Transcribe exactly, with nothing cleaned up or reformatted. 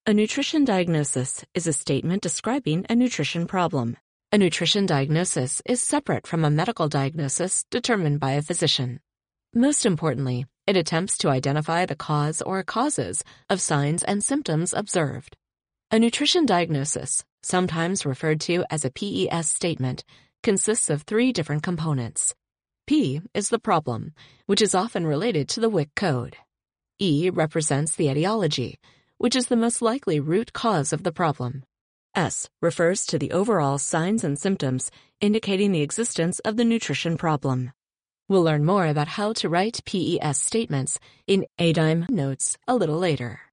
A nutrition diagnosis is a statement describing a nutrition problem. A nutrition diagnosis is separate from a medical diagnosis determined by a physician. Most importantly, it attempts to identify the cause or causes of signs and symptoms observed. A nutrition diagnosis, sometimes referred to as a P E S statement, consists of three different components. P is the problem, which is often related to the W I C code. E represents the etiology, which is the most likely root cause of the problem. S refers to the overall signs and symptoms indicating the existence of the nutrition problem. We'll learn more about how to write P E S statements in A D I M E notes a little later.